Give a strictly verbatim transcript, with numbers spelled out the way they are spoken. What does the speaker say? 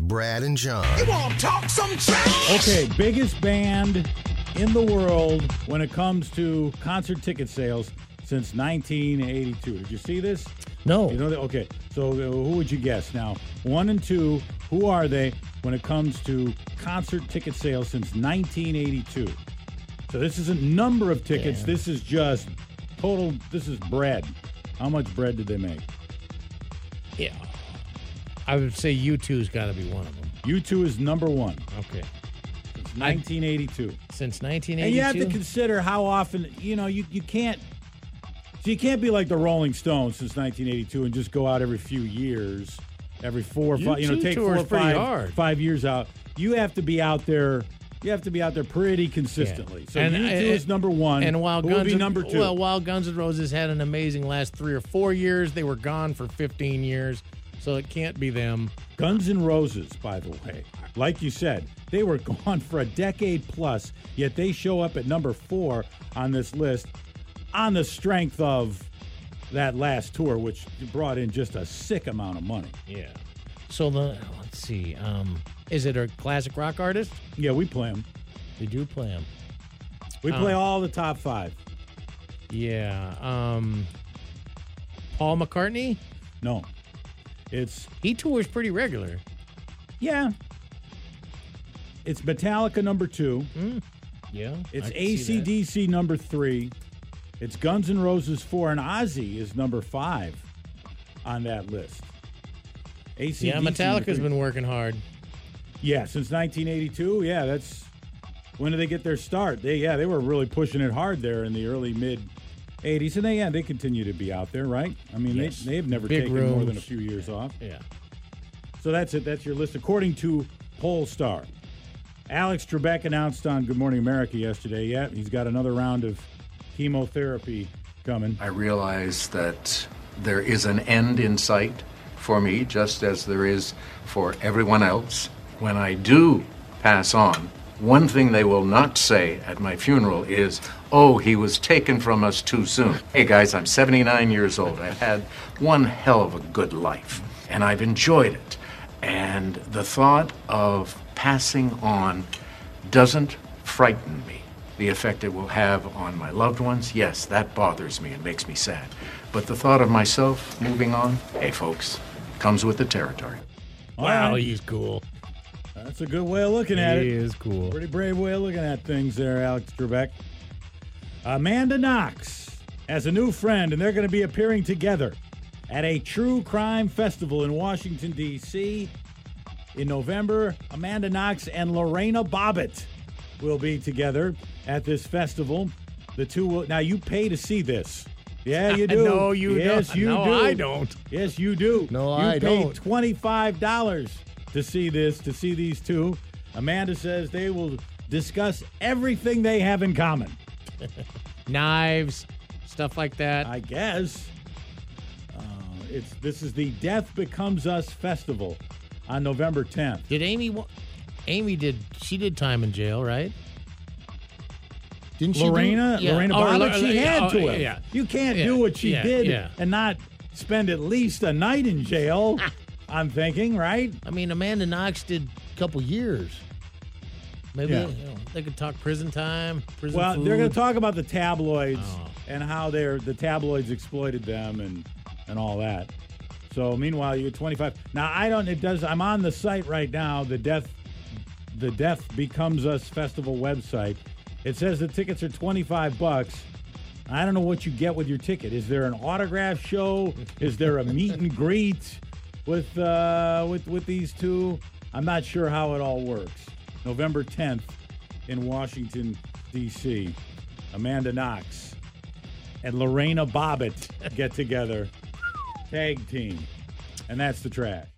Brad and John. You want to talk some trash? Okay, biggest band in the world when it comes to concert ticket sales since nineteen eighty-two. Did you see this? No. You know that? Okay, so uh, who would you guess now? One and two, who are they when it comes to concert ticket sales since nineteen eighty-two? So this isn't number of tickets. Yeah. This is just total. This is bread. How much bread did they make? Yeah. I would say U two's got to be one of them. U two is number one. Okay. It's nineteen eighty-two. Since nineteen And eighty-two? you have to consider how often, you know, you, you can't, so you can't be like the Rolling Stones since nineteen eighty-two and just go out every few years, every four or five, you know, U two take four tours or pretty five, hard. five years out. You have to be out there, you have to be out there pretty consistently. Yeah. So And- U two and- is number one. And while who Guns would be N- number two? Well, while Guns N' Roses had an amazing last three or four years, they were gone for fifteen years, so it can't be them. Guns N' Roses, by the way, like you said, they were gone for a decade plus, yet they show up at number four on this list on the strength of that last tour, which brought in just a sick amount of money. Yeah. So the let's see, um, is it a classic rock artist? Yeah, we play them. They do play them. We play Um, all the top five. Yeah. Um, Paul McCartney? No. It's, He tours pretty regular. yeah. It's Metallica number two. Yeah. It's I can see A C D C number three. It's Guns N' Roses four, and Ozzy is number five on that list. A C D C that. Yeah, number Metallica's three. been working hard. Yeah, since nineteen eighty-two. Yeah, that's when did they get their start? They yeah, they were really pushing it hard there in the early mid eighties, and they yeah they continue to be out there, right? I mean, Yes. they they've never Big taken more than a rooms. few years off. Yeah. So that's it. That's your list according to Pollstar. Alex Trebek announced on Good Morning America yesterday. Yeah, he's got another round of chemotherapy coming. I realize that there is an end in sight for me, just as there is for everyone else. When I do pass on, one thing they will not say at my funeral is, oh, he was taken from us too soon. Hey guys, I'm seventy-nine years old. I've had one hell of a good life, and I've enjoyed it. And the thought of passing on doesn't frighten me. The effect it will have on my loved ones, yes, that bothers me and makes me sad. But the thought of myself moving on, hey folks, comes with the territory. Wow, All right. he's cool. That's a good way of looking at He it. is cool. Pretty brave way of looking at things there, Alex Trebek. Amanda Knox has a new friend, and they're going to be appearing together at a true crime festival in Washington, D C in November. Amanda Knox and Lorena Bobbitt will be together at this festival. The two will, now you pay to see this. Yeah, you do. No, you yes, don't. you No, do. I don't. Yes, you do. No, you I paid don't. twenty-five dollars to see this, to see these two. Amanda says they will discuss everything they have in common. Knives, stuff like that. I guess. Uh, it's this is the Death Becomes Us Festival on November tenth. Did Amy? wa- Amy did. She did time in jail, right? Didn't she? do- Lorena, yeah. Lorena Oh, Bobbitt, Lo- she had oh, to have. Yeah. You can't Yeah, do what she yeah, did yeah. and not spend at least a night in jail. I'm thinking, right? I mean, Amanda Knox did a couple years. Maybe Yeah. you know, they could talk prison time, prison Well, food. they're going to talk about the tabloids Oh. and how they're the tabloids exploited them and and all that. So meanwhile, you get twenty-five. Now I don't. It does. I'm on the site right now. The death, the Death Becomes Us Festival website. It says the tickets are twenty-five bucks. I don't know what you get with your ticket. Is there an autograph show? Is there a meet and greet with uh, with with these two? I'm not sure how it all works. November tenth in Washington, D C Amanda Knox and Lorena Bobbitt get together. Tag team. And that's the trash.